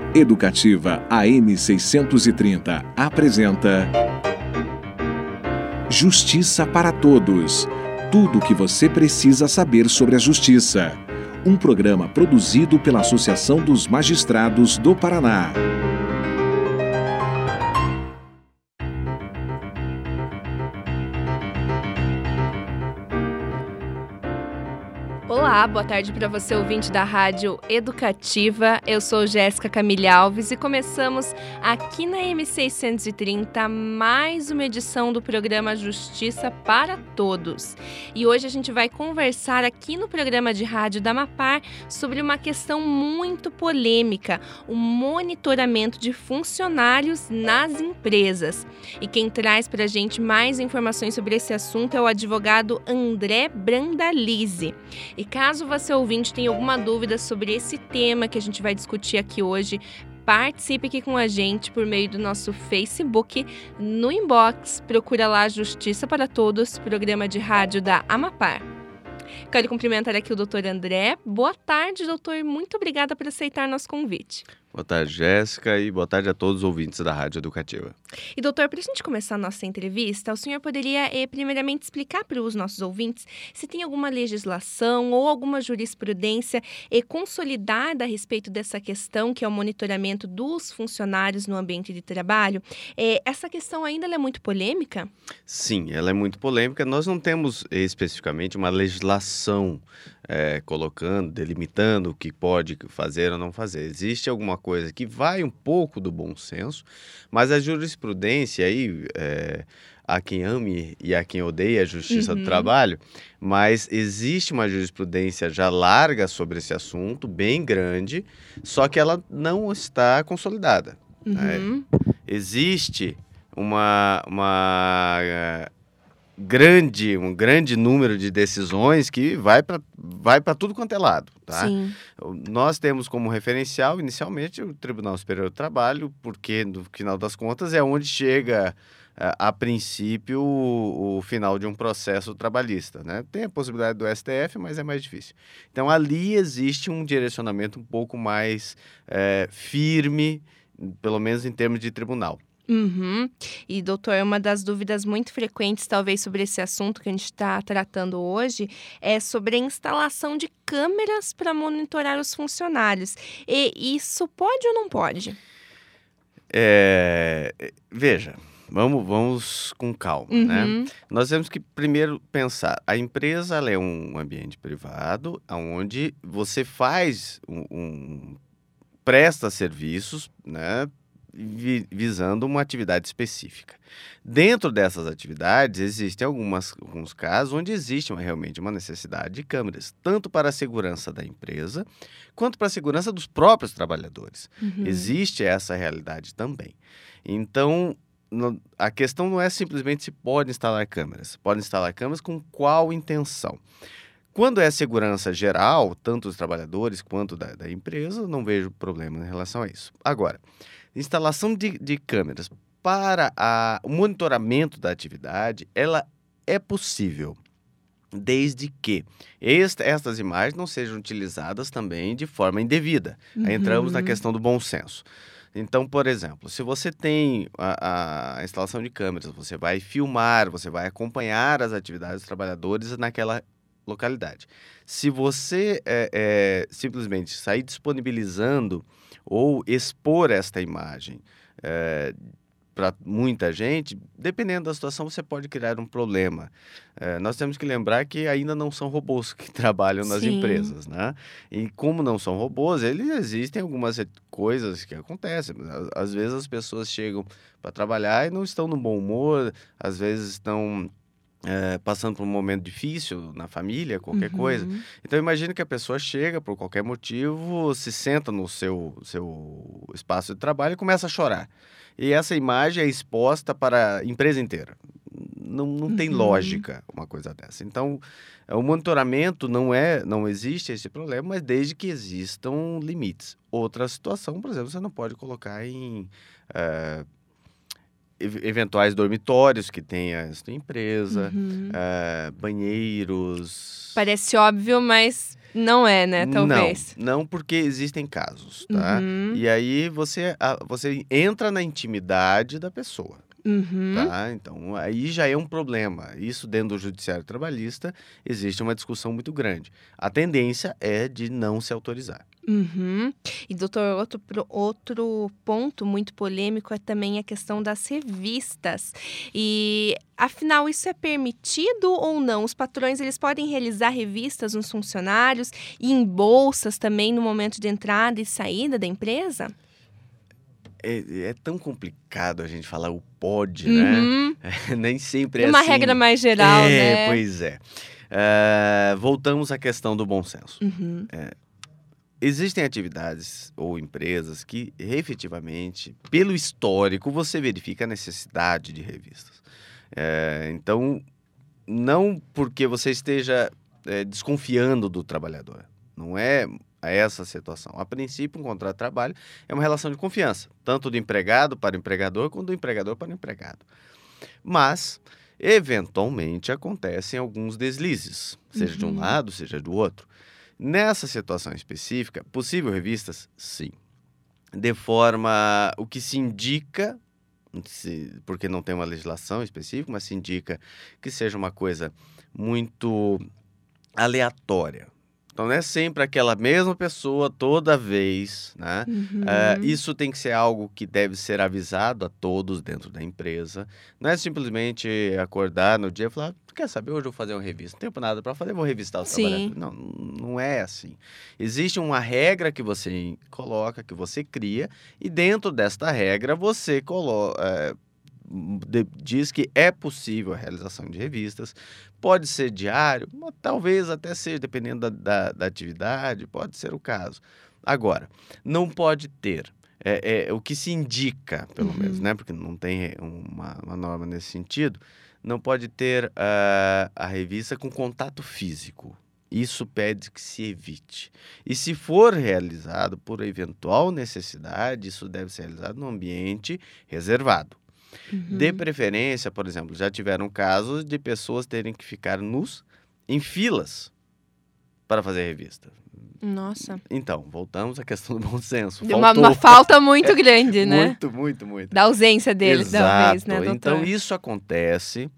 Educativa AM 630 apresenta Justiça para Todos. Tudo o que você precisa saber sobre a justiça. Um programa produzido pela Associação dos Magistrados do Paraná. Olá, boa tarde para você, ouvinte da Rádio Educativa. Eu sou Jéssica Camille Alves e começamos aqui na M630 mais uma edição do programa Justiça para Todos. E hoje a gente vai conversar aqui no programa de rádio da Amapar sobre uma questão muito polêmica, o monitoramento de funcionários nas empresas. E quem traz para a gente mais informações sobre esse assunto é o advogado André Brandalize. E caso você ouvinte tenha alguma dúvida sobre esse tema que a gente vai discutir aqui hoje, participe aqui com a gente por meio do nosso Facebook, no inbox, procura lá Justiça para Todos, programa de rádio da Amapar. Quero cumprimentar aqui o doutor André. Boa tarde, doutor. Muito obrigada por aceitar nosso convite. Boa tarde, Jéssica, e boa tarde a todos os ouvintes da Rádio Educativa. E, doutor, para a gente começar a nossa entrevista, o senhor poderia, primeiramente, explicar para os nossos ouvintes se tem alguma legislação ou alguma jurisprudência consolidada a respeito dessa questão, que é o monitoramento dos funcionários no ambiente de trabalho. Essa questão ainda é muito polêmica? Sim, ela é muito polêmica. Nós não temos especificamente uma legislação colocando, delimitando o que pode fazer ou não fazer. Existe alguma coisa que vai um pouco do bom senso, mas a jurisprudência aí, há quem ame e há quem odeia a justiça do trabalho, mas existe uma jurisprudência já larga sobre esse assunto, bem grande, só que ela não está consolidada. Existe um grande número de decisões que vai para tudo quanto é lado, tá? Sim. Nós temos como referencial, inicialmente, o Tribunal Superior do Trabalho, porque, no final das contas, é onde chega, a princípio, o final de um processo trabalhista, né? Tem a possibilidade do STF, mas é mais difícil. Então, ali existe um direcionamento um pouco mais firme, pelo menos em termos de tribunal. E, doutor, uma das dúvidas muito frequentes, talvez, sobre esse assunto que a gente está tratando hoje, é sobre a instalação de câmeras para monitorar os funcionários. E isso pode ou não pode? Veja, vamos com calma, né? Nós temos que primeiro pensar, a empresa ela é um ambiente privado, onde você faz presta serviços, né? Visando uma atividade específica. Dentro dessas atividades, existem alguns casos onde existe realmente uma necessidade de câmeras, tanto para a segurança da empresa, quanto para a segurança dos próprios trabalhadores. Existe essa realidade também. Então, a questão não é simplesmente se pode instalar câmeras. Pode instalar câmeras com qual intenção? Quando é segurança geral, tanto dos trabalhadores quanto da empresa, não vejo problema em relação a isso. Agora, instalação de câmeras para o monitoramento da atividade, ela é possível, desde que estas imagens não sejam utilizadas também de forma indevida. Aí entramos na questão do bom senso. Então, por exemplo, se você tem a instalação de câmeras, você vai filmar, você vai acompanhar as atividades dos trabalhadores naquela localidade. Se você simplesmente sair disponibilizando ou expor esta imagem para muita gente, dependendo da situação, você pode criar um problema. Nós temos que lembrar que ainda não são robôs que trabalham nas empresas, né? E como não são robôs, existem algumas coisas que acontecem. Às vezes as pessoas chegam para trabalhar e não estão no bom humor, às vezes estão passando por um momento difícil na família, qualquer coisa. Então, imagine que a pessoa chega por qualquer motivo, se senta no seu espaço de trabalho e começa a chorar. E essa imagem é exposta para a empresa inteira. Não tem lógica uma coisa dessa. Então, o monitoramento não existe esse problema, mas desde que existam limites. Outra situação, por exemplo, você não pode colocar em eventuais dormitórios que tenha essa empresa, banheiros... Parece óbvio, mas Não é, né? Talvez. Não, porque existem casos, tá? Uhum. E aí você entra na intimidade da pessoa, Uhum. tá? Então aí já é um problema. Isso dentro do judiciário trabalhista existe uma discussão muito grande. A tendência é de não se autorizar. Uhum. E, doutor, outro ponto muito polêmico é também a questão das revistas. E, afinal, isso é permitido ou não? Os patrões, eles podem realizar revistas nos funcionários e em bolsas também no momento de entrada e saída da empresa? É tão complicado a gente falar o pode, né? Uhum. Nem sempre é Uma assim. regra mais geral, né? Pois é. Voltamos à questão do bom senso. Uhum. Existem atividades ou empresas que, efetivamente, pelo histórico, você verifica a necessidade de revistas. Então, não porque você esteja desconfiando do trabalhador. Não é essa a situação. A princípio, um contrato de trabalho é uma relação de confiança, tanto do empregado para o empregador, quanto do empregador para o empregado. Mas, eventualmente, acontecem alguns deslizes, seja de um lado, seja do outro. Nessa situação específica, possível revistas? Sim. De forma, o que se indica, porque não tem uma legislação específica, mas se indica que seja uma coisa muito aleatória. Então, não é sempre aquela mesma pessoa toda vez, né? Isso tem que ser algo que deve ser avisado a todos dentro da empresa. Não é simplesmente acordar no dia e falar, quer saber, hoje eu vou fazer uma revista. Não tenho nada para fazer, vou revistar os trabalhadores. Não é assim. Existe uma regra que você coloca, que você cria, e dentro desta regra você diz que é possível a realização de revistas, pode ser diário, talvez até seja, dependendo da atividade, pode ser o caso. Agora, não pode ter, o que se indica, pelo menos, né? Porque não tem uma norma nesse sentido, não pode ter a revista com contato físico. Isso pede que se evite. E se for realizado por eventual necessidade, isso deve ser realizado num ambiente reservado. De preferência, por exemplo, já tiveram casos de pessoas terem que ficar em filas para fazer revista. Nossa. Então, voltamos à questão do bom senso. Uma falta muito grande, né? Muito. Da ausência deles, talvez, né, doutor? Então, isso acontece.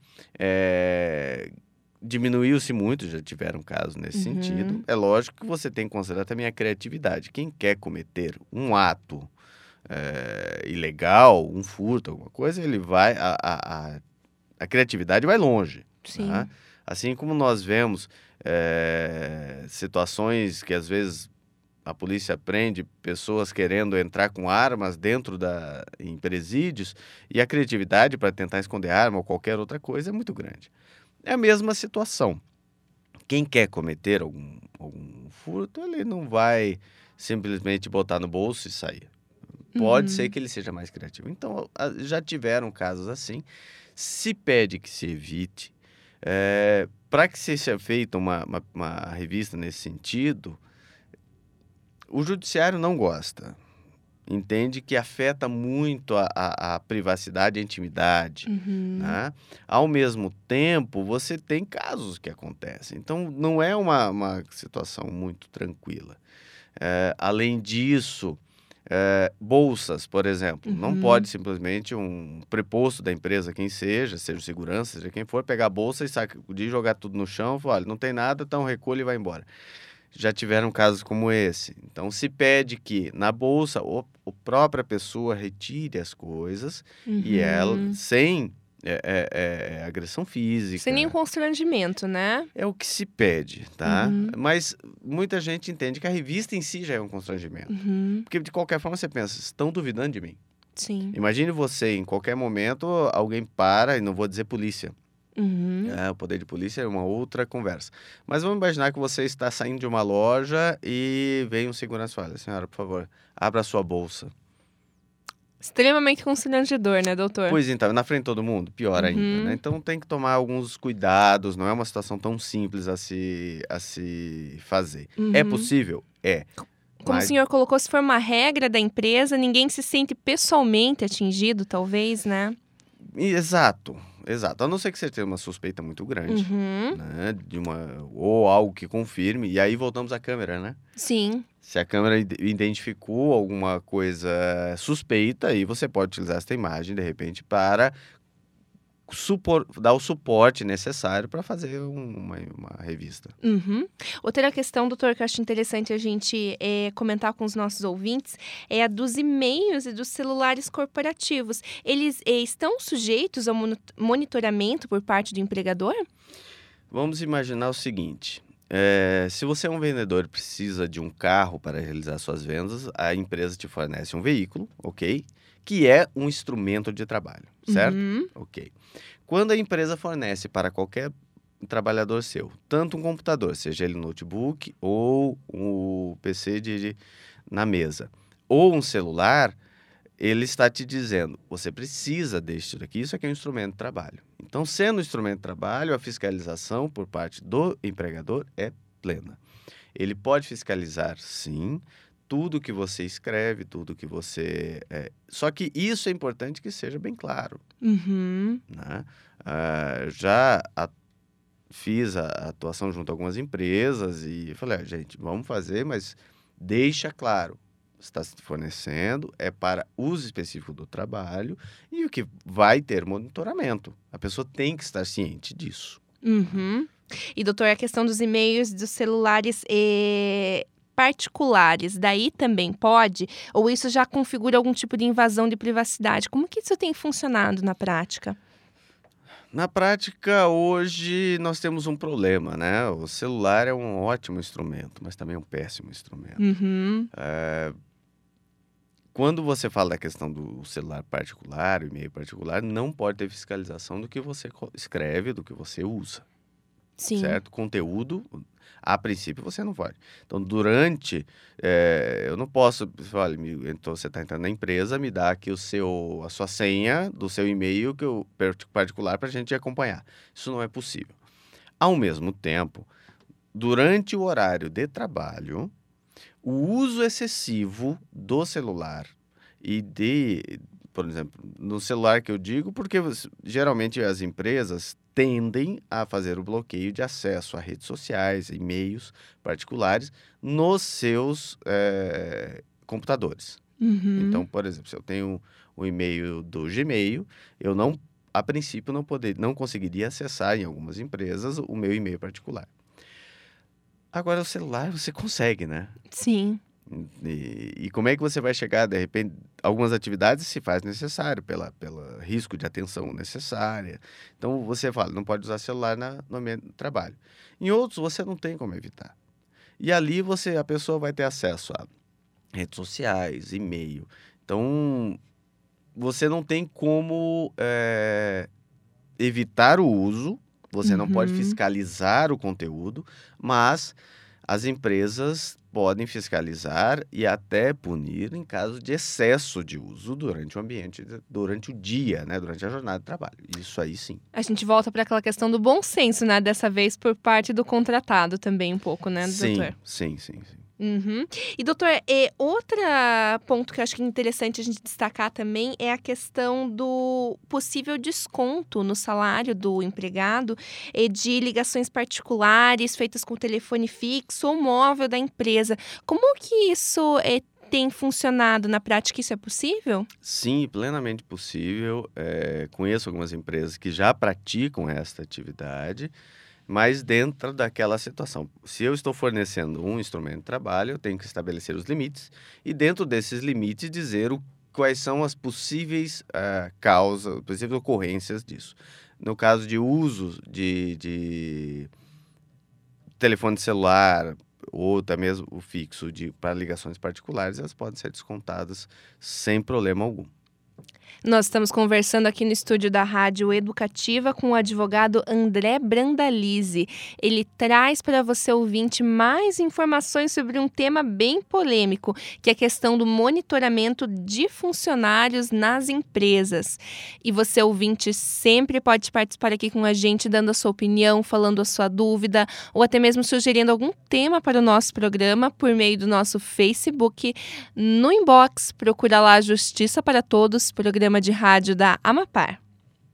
Diminuiu-se muito, já tiveram casos nesse sentido. É lógico que você tem que considerar também a criatividade. Quem quer cometer um ato ilegal, um furto, alguma coisa, ele vai... A criatividade vai longe. Sim. Tá? Assim como nós vemos situações que, às vezes, a polícia prende pessoas querendo entrar com armas em presídios, e a criatividade para tentar esconder arma ou qualquer outra coisa é muito grande. É a mesma situação. Quem quer cometer algum furto, ele não vai simplesmente botar no bolso e sair. Pode ser que ele seja mais criativo. Então, já tiveram casos assim. Se pede que se evite. Para que seja feita uma revista nesse sentido, o judiciário não gosta. Entende que afeta muito a privacidade e a intimidade. Né? Ao mesmo tempo, você tem casos que acontecem. Então, não é uma situação muito tranquila. Além disso... bolsas, por exemplo, não pode simplesmente um preposto da empresa, quem seja o segurança, seja quem for, pegar a bolsa e sacudir, jogar tudo no chão e falar, olha, não tem nada, então recolhe e vai embora. Já tiveram casos como esse. Então, se pede que na bolsa a própria pessoa retire as coisas e ela, sem agressão física. Sem nenhum constrangimento, né? É o que se pede, tá? Mas muita gente entende que a revista em si já é um constrangimento. Porque, de qualquer forma, você pensa, estão duvidando de mim. Sim. Imagine você, em qualquer momento, alguém para, e não vou dizer polícia. O poder de polícia é uma outra conversa. Mas vamos imaginar que você está saindo de uma loja e vem um segurança e fala, senhora, por favor, abra a sua bolsa. Extremamente constrangedor, né, doutor? Pois então, na frente de todo mundo, pior ainda, né? Então tem que tomar alguns cuidados, não é uma situação tão simples a se fazer. É possível? É. Como o senhor colocou, se for uma regra da empresa, ninguém se sente pessoalmente atingido, talvez, né? Exato. exato. A não ser que você tenha uma suspeita muito grande, Uhum. né? Ou algo que confirme. E aí voltamos à câmera, né? Sim. Se a câmera identificou alguma coisa suspeita, aí você pode utilizar essa imagem, de repente, para dar o suporte necessário para fazer uma revista. Uhum. Outra questão, doutor, que eu acho interessante a gente comentar com os nossos ouvintes é a dos e-mails e dos celulares corporativos. Eles estão sujeitos ao monitoramento por parte do empregador? Vamos imaginar o seguinte: se você é um vendedor e precisa de um carro para realizar suas vendas, a empresa te fornece um veículo, ok? Que é um instrumento de trabalho, certo? Uhum. Ok. Quando a empresa fornece para qualquer trabalhador seu, tanto um computador, seja ele notebook ou o PC na mesa, ou um celular, ele está te dizendo, você precisa deste daqui, isso aqui é um instrumento de trabalho. Então, sendo um instrumento de trabalho, a fiscalização por parte do empregador é plena. Ele pode fiscalizar, sim, tudo que você escreve, tudo que você... Só que isso é importante que seja bem claro. Uhum. Né? Fiz a atuação junto a algumas empresas e falei, gente, vamos fazer, mas deixa claro, está se fornecendo, é para uso específico do trabalho e o que vai ter monitoramento. A pessoa tem que estar ciente disso. Uhum. E, doutor, a questão dos e-mails, dos celulares particulares, daí também pode? Ou isso já configura algum tipo de invasão de privacidade? Como que isso tem funcionado na prática? Na prática, hoje, nós temos um problema, né? O celular é um ótimo instrumento, mas também é um péssimo instrumento. Uhum. Quando você fala da questão do celular particular, o e-mail particular, não pode ter fiscalização do que você escreve, do que você usa. Sim. Certo? Conteúdo, a princípio, você não pode. Então, eu não posso... Olha, então você está entrando na empresa, me dá aqui a sua senha do seu e-mail particular para a gente acompanhar. Isso não é possível. Ao mesmo tempo, durante o horário de trabalho, o uso excessivo do celular por exemplo, no celular que eu digo, porque geralmente as empresas tendem a fazer o bloqueio de acesso a redes sociais, e-mails particulares nos seus computadores. Uhum. Então, por exemplo, se eu tenho o e-mail do Gmail, eu a princípio não conseguiria acessar em algumas empresas o meu e-mail particular. Agora, o celular você consegue, né? Sim. E como é que você vai chegar, de repente, algumas atividades se faz necessário, pelo risco de atenção necessária. Então, você fala, não pode usar celular no ambiente de trabalho. Em outros, você não tem como evitar. E ali, a pessoa vai ter acesso a redes sociais, e-mail. Então, você não tem como evitar o uso, você não pode fiscalizar o conteúdo, mas as empresas podem fiscalizar e até punir em caso de excesso de uso durante o dia, né? Durante a jornada de trabalho. Isso aí sim. A gente volta para aquela questão do bom senso, né? Dessa vez por parte do contratado também um pouco, né, doutor? Sim. Uhum. E, doutor, outro ponto que eu acho que é interessante a gente destacar também é a questão do possível desconto no salário do empregado de ligações particulares feitas com telefone fixo ou móvel da empresa. Como que isso tem funcionado na prática? Isso é possível? Sim, plenamente possível. Conheço algumas empresas que já praticam esta atividade, mas dentro daquela situação. Se eu estou fornecendo um instrumento de trabalho, eu tenho que estabelecer os limites e dentro desses limites dizer quais são as possíveis causas, possíveis ocorrências disso. No caso de uso de telefone celular ou até mesmo o fixo para ligações particulares, elas podem ser descontadas sem problema algum. Nós estamos conversando aqui no estúdio da Rádio Educativa com o advogado André Brandalize. Ele traz para você, ouvinte, mais informações sobre um tema bem polêmico, que é a questão do monitoramento de funcionários nas empresas. E você, ouvinte, sempre pode participar aqui com a gente, dando a sua opinião, falando a sua dúvida, ou até mesmo sugerindo algum tema para o nosso programa por meio do nosso Facebook. No inbox, procura lá Justiça para Todos, programa de rádio da Amapar.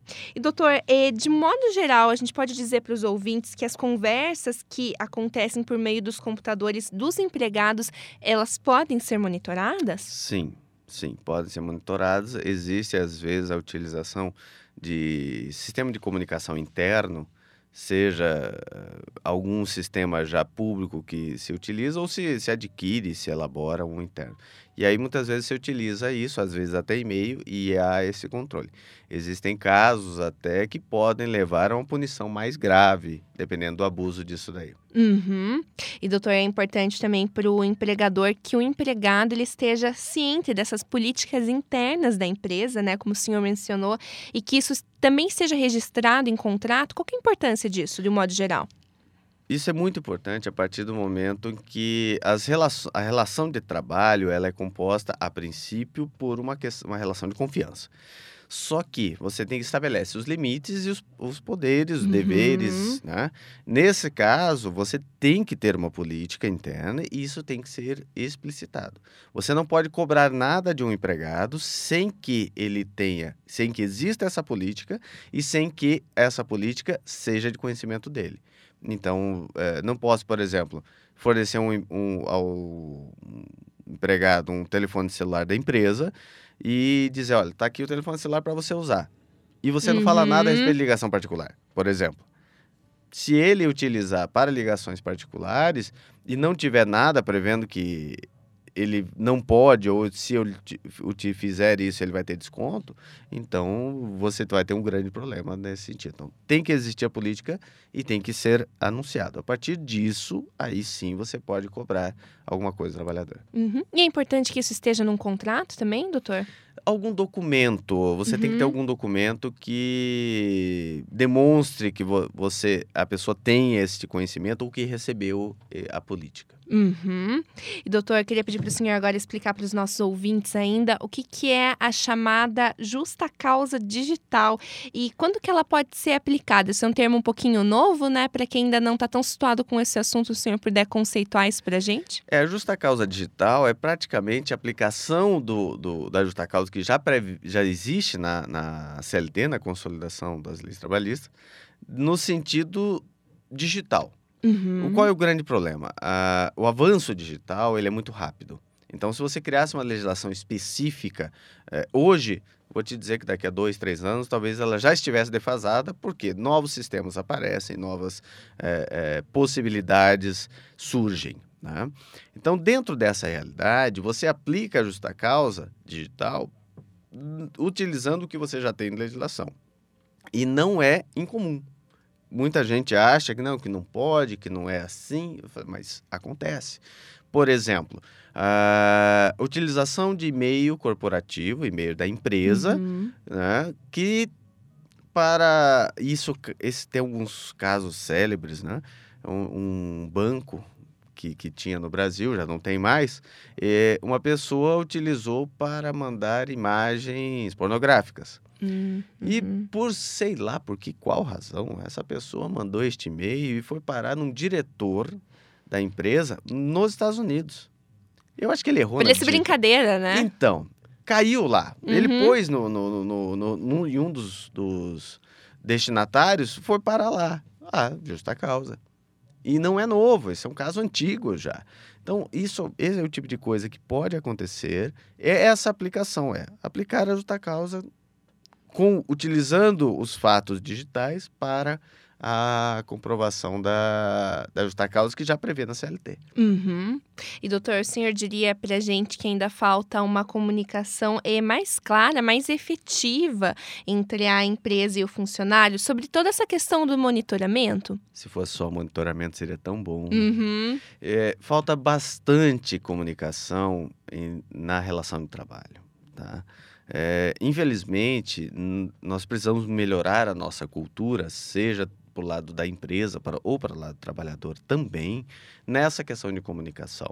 E, doutor, de modo geral, a gente pode dizer para os ouvintes que as conversas que acontecem por meio dos computadores dos empregados, elas podem ser monitoradas? Sim, sim, podem ser monitorados. Existe, às vezes, a utilização de sistema de comunicação interno, seja algum sistema já público que se utiliza ou se adquire, se elabora um interno. E aí, muitas vezes, se utiliza isso, às vezes até e-mail, e há esse controle. Existem casos até que podem levar a uma punição mais grave, dependendo do abuso disso daí. Uhum. E, doutor, é importante também para o empregador que o empregado ele esteja ciente dessas políticas internas da empresa, né, como o senhor mencionou, e que isso também seja registrado em contrato. Qual que é a importância disso, de um modo geral? Isso é muito importante a partir do momento em que a relação de trabalho ela é composta, a princípio, por uma relação de confiança. Só que você tem que estabelecer os limites e os poderes, os deveres, né? Nesse caso, você tem que ter uma política interna e isso tem que ser explicitado. Você não pode cobrar nada de um empregado sem que exista essa política e sem que essa política seja de conhecimento dele. Então, não posso, por exemplo, fornecer ao empregado um telefone celular da empresa e dizer, olha, está aqui o telefone celular para você usar. E você não fala nada a respeito de ligação particular, por exemplo. Se ele utilizar para ligações particulares e não tiver nada prevendo que ele não pode, ou se eu te fizer isso, ele vai ter desconto, então você vai ter um grande problema nesse sentido. Então, tem que existir a política e tem que ser anunciado. A partir disso, aí sim você pode cobrar alguma coisa do trabalhador. Uhum. E é importante que isso esteja num contrato também, doutor? Algum documento, você tem que ter algum documento que demonstre que a pessoa tem esse conhecimento ou que recebeu a política. Uhum. E, doutor, eu queria pedir para o senhor agora explicar para os nossos ouvintes ainda o que é a chamada justa causa digital e quando que ela pode ser aplicada. Esse é um termo um pouquinho novo, né? Para quem ainda não está tão situado com esse assunto, o senhor puder conceituar isso para a gente? A justa causa digital é praticamente a aplicação da justa causa que já existe na CLT, na Consolidação das Leis Trabalhistas, no sentido digital. Qual é o grande problema? O avanço digital ele é muito rápido. Então, se você criasse uma legislação específica, hoje, vou te dizer que daqui a 2, 3 anos, talvez ela já estivesse defasada, porque novos sistemas aparecem, novas possibilidades surgem, né? Então, dentro dessa realidade, você aplica a justa causa digital utilizando o que você já tem em legislação. E não é incomum. Muita gente acha que não pode, que não é assim, mas acontece. Por exemplo, a utilização de e-mail corporativo, e-mail da empresa, né, que para isso, tem alguns casos célebres, né? Um banco que tinha no Brasil, já não tem mais, uma pessoa utilizou para mandar imagens pornográficas. E sei lá qual razão, essa pessoa mandou este e-mail e foi parar num diretor da empresa nos Estados Unidos. Eu acho que ele errou. Parece brincadeira, né? Então, caiu lá. Ele pôs em um dos destinatários, foi parar lá. Justa causa. E não é novo, esse é um caso antigo já. Então, esse é o tipo de coisa que pode acontecer. É essa aplicação, aplicar a justa causa utilizando os fatos digitais para a comprovação da justa causa que já prevê na CLT. E, doutor, o senhor diria para a gente que ainda falta uma comunicação mais clara, mais efetiva entre a empresa e o funcionário sobre toda essa questão do monitoramento? Se fosse só monitoramento, seria tão bom. Falta bastante comunicação na relação de trabalho, tá? Infelizmente, nós precisamos melhorar a nossa cultura, seja para o lado da empresa ou para o lado do trabalhador também, nessa questão de comunicação.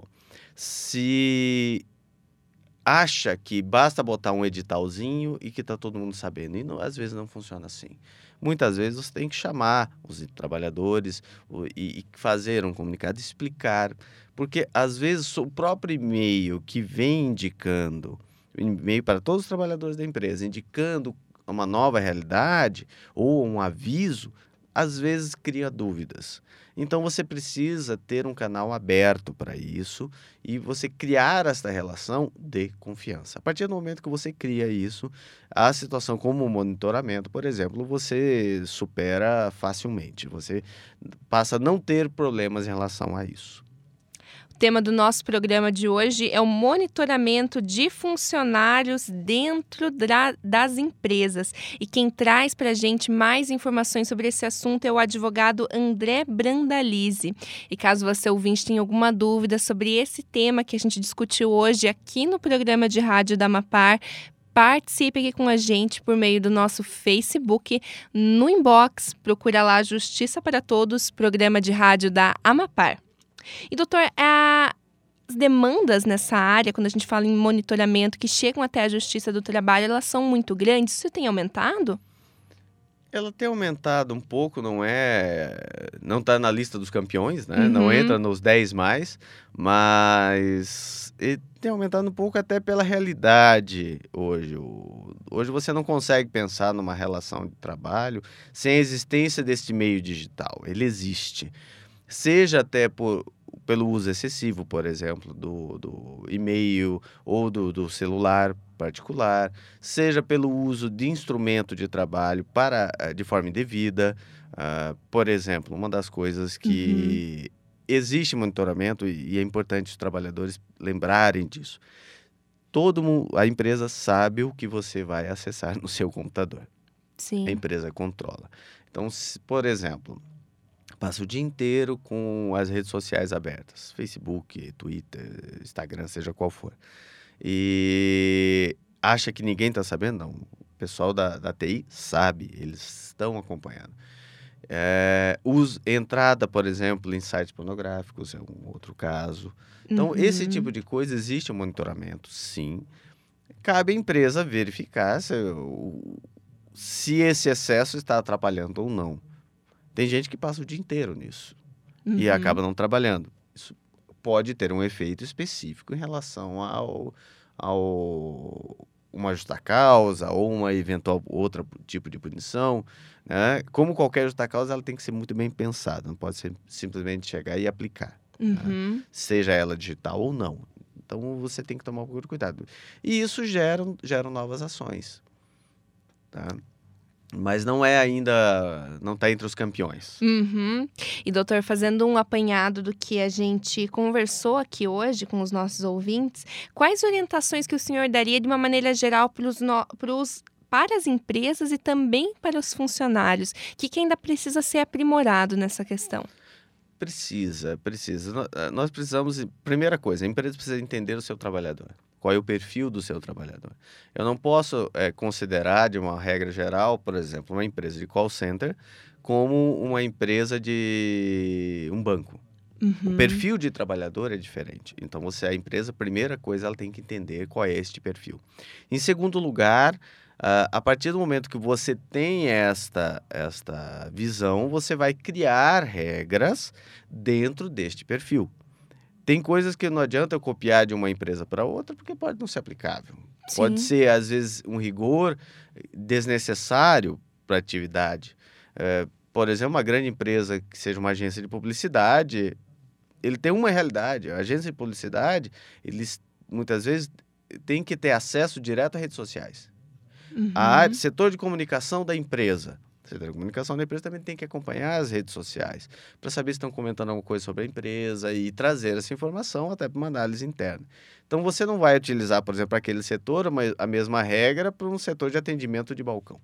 Se acha que basta botar um editalzinho e que está todo mundo sabendo, e às vezes não funciona assim. Muitas vezes você tem que chamar os trabalhadores e fazer um comunicado, explicar, porque às vezes o próprio e-mail que vem indicando, e-mail para todos os trabalhadores da empresa, indicando uma nova realidade ou um aviso, às vezes cria dúvidas. Então, você precisa ter um canal aberto para isso e você criar essa relação de confiança. A partir do momento que você cria isso, a situação como o monitoramento, por exemplo, você supera facilmente. Você passa a não ter problemas em relação a isso. O tema do nosso programa de hoje é o monitoramento de funcionários dentro das empresas. E quem traz para a gente mais informações sobre esse assunto é o advogado André Brandalize. E caso você ouvinte tenha alguma dúvida sobre esse tema que a gente discutiu hoje aqui no programa de rádio da Amapar, participe aqui com a gente por meio do nosso Facebook, no inbox, procura lá Justiça para Todos, programa de rádio da Amapar. E, doutor, as demandas nessa área, quando a gente fala em monitoramento, que chegam até a Justiça do Trabalho, elas são muito grandes? Isso tem aumentado? Ela tem aumentado um pouco, não está na lista dos campeões, né? Não entra nos 10 mais, mas tem aumentado um pouco até pela realidade hoje. Hoje você não consegue pensar numa relação de trabalho sem a existência desse meio digital. Ele existe. Seja até pelo uso excessivo, por exemplo, do e-mail ou do celular particular, seja pelo uso de instrumento de trabalho de forma indevida. Por exemplo, uma das coisas que existe monitoramento e é importante os trabalhadores lembrarem disso. A empresa sabe o que você vai acessar no seu computador. Sim. A empresa controla. Então, por exemplo, passa o dia inteiro com as redes sociais abertas, Facebook, Twitter, Instagram, seja qual for. E acha que ninguém está sabendo? Não. O pessoal da TI sabe, eles estão acompanhando. Entrada, por exemplo, em sites pornográficos é um outro caso. Então, esse tipo de coisa, existe um monitoramento, sim. Cabe à empresa verificar se esse excesso está atrapalhando ou não. Tem gente que passa o dia inteiro nisso e acaba não trabalhando. Isso pode ter um efeito específico em relação uma justa causa ou uma eventual outro tipo de punição, né? Como qualquer justa causa, ela tem que ser muito bem pensada, não pode ser simplesmente chegar e aplicar, né? Seja ela digital ou não. Então, você tem que tomar um pouco de cuidado. E isso gera novas ações, tá? Mas não está entre os campeões. E, doutor, fazendo um apanhado do que a gente conversou aqui hoje com os nossos ouvintes, quais orientações que o senhor daria de uma maneira geral para as empresas e também para os funcionários? O que ainda precisa ser aprimorado nessa questão? Precisa. Nós precisamos, primeira coisa, a empresa precisa entender o seu trabalhador. Qual é o perfil do seu trabalhador? Eu não posso considerar, de uma regra geral, por exemplo, uma empresa de call center como uma empresa de um banco. O perfil de trabalhador é diferente. Então, a empresa, primeira coisa, ela tem que entender qual é este perfil. Em segundo lugar, a partir do momento que você tem esta visão, você vai criar regras dentro deste perfil. Tem coisas que não adianta eu copiar de uma empresa para outra, porque pode não ser aplicável. Sim. Pode ser, às vezes, um rigor desnecessário para a atividade. Por exemplo, uma grande empresa que seja uma agência de publicidade, ele tem uma realidade. A agência de publicidade, eles muitas vezes têm que ter acesso direto a redes sociais. Setor de comunicação da empresa. O setor de comunicação da empresa também tem que acompanhar as redes sociais para saber se estão comentando alguma coisa sobre a empresa e trazer essa informação até para uma análise interna. Então, você não vai utilizar, por exemplo, para aquele setor a mesma regra para um setor de atendimento de balcão.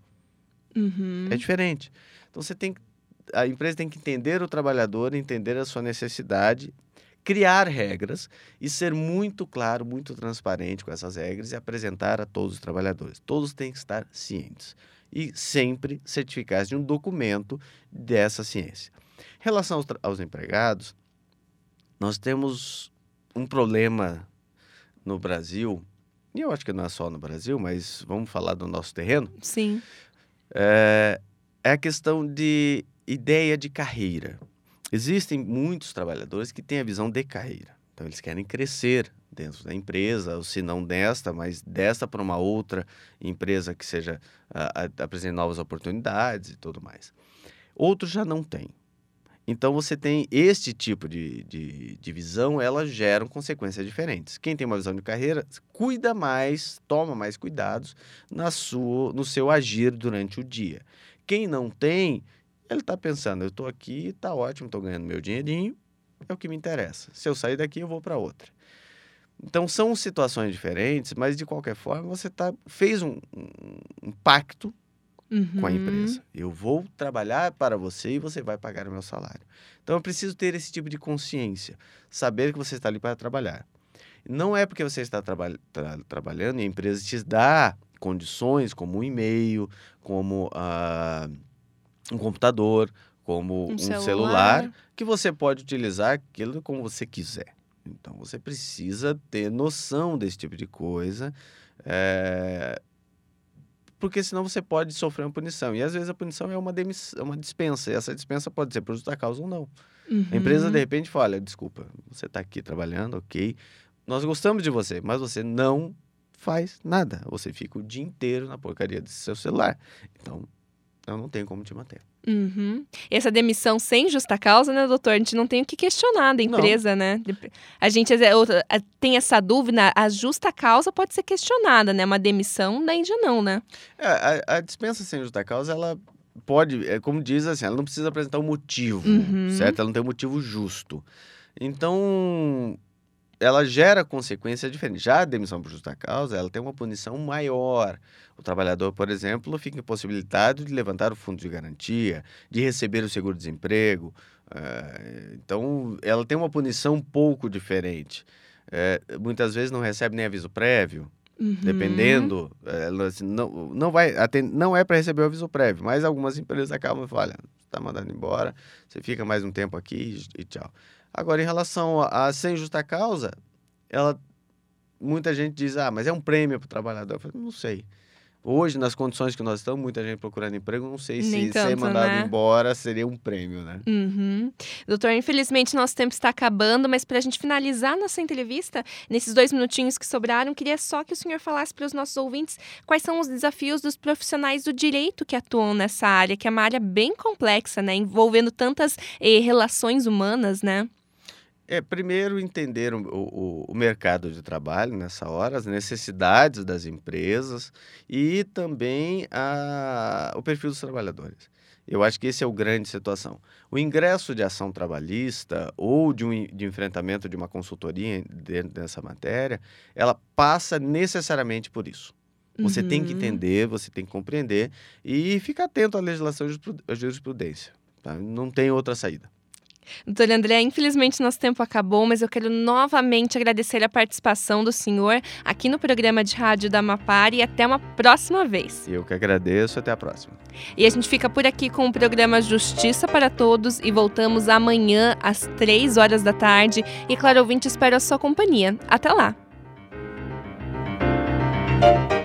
É diferente. Então, a empresa tem que entender o trabalhador, entender a sua necessidade, criar regras e ser muito claro, muito transparente com essas regras e apresentar a todos os trabalhadores. Todos têm que estar cientes e sempre certificar de um documento dessa ciência. Em relação aos empregados, nós temos um problema no Brasil, e eu acho que não é só no Brasil, mas vamos falar do nosso terreno. Sim. É a questão de ideia de carreira. Existem muitos trabalhadores que têm a visão de carreira. Então, eles querem crescer dentro da empresa, ou se não desta, mas desta para uma outra empresa que seja apresente novas oportunidades e tudo mais. Outros já não têm. Então, você tem este tipo de visão, elas geram consequências diferentes. Quem tem uma visão de carreira, cuida mais, toma mais cuidados no seu agir durante o dia. Quem não tem, ele está pensando, eu estou aqui, está ótimo, estou ganhando meu dinheirinho, é o que me interessa. Se eu sair daqui, eu vou para outra. Então, são situações diferentes, mas, de qualquer forma, você fez um pacto com a empresa. Eu vou trabalhar para você e você vai pagar o meu salário. Então, eu preciso ter esse tipo de consciência. Saber que você está ali para trabalhar. Não é porque você está trabalhando e a empresa te dá condições como um e-mail, como um computador, como um celular, que você pode utilizar aquilo como você quiser. Então, você precisa ter noção desse tipo de coisa, porque senão você pode sofrer uma punição. E às vezes a punição é uma dispensa, e essa dispensa pode ser por justa causa ou não. A empresa, de repente, fala, olha, desculpa, você está aqui trabalhando, ok, nós gostamos de você, mas você não faz nada. Você fica o dia inteiro na porcaria do seu celular. Então, eu não tenho como te manter. Essa demissão sem justa causa, né, doutor? A gente não tem o que questionar da empresa, né? A gente tem essa dúvida, a justa causa pode ser questionada, né? Uma demissão, daí já não, né? A dispensa sem justa causa, ela pode, como diz assim, ela não precisa apresentar um motivo, certo? Ela não tem um motivo justo. Então, ela gera consequências diferentes. Já a demissão por justa causa, ela tem uma punição maior. O trabalhador, por exemplo, fica impossibilitado de levantar o fundo de garantia, de receber o seguro-desemprego. Então, ela tem uma punição um pouco diferente. Muitas vezes não recebe nem aviso prévio, dependendo. Não é para receber o aviso prévio, mas algumas empresas acabam e falam, olha, você está mandando embora, você fica mais um tempo aqui e tchau. Agora, em relação a sem justa causa, muita gente diz, mas é um prêmio para o trabalhador. Eu falo, não sei. Hoje, nas condições que nós estamos, muita gente procurando emprego, não sei se ser mandado embora seria um prêmio, né? Doutor, infelizmente nosso tempo está acabando, mas para a gente finalizar nossa entrevista, nesses 2 minutinhos que sobraram, queria só que o senhor falasse para os nossos ouvintes quais são os desafios dos profissionais do direito que atuam nessa área, que é uma área bem complexa, né? Envolvendo tantas relações humanas, né? Primeiro, entender o mercado de trabalho nessa hora, as necessidades das empresas e também o perfil dos trabalhadores. Eu acho que esse é o grande situação. O ingresso de ação trabalhista ou de enfrentamento de uma consultoria dentro dessa matéria, ela passa necessariamente por isso. Você tem que entender, você tem que compreender e ficar atento à legislação e à jurisprudência. Tá? Não tem outra saída. Doutor André, infelizmente nosso tempo acabou, mas eu quero novamente agradecer a participação do senhor aqui no programa de rádio da Amapari e até uma próxima vez. Eu que agradeço, até a próxima. E a gente fica por aqui com o programa Justiça para Todos e voltamos amanhã às 3 horas da tarde. E claro, ouvinte, espero a sua companhia. Até lá!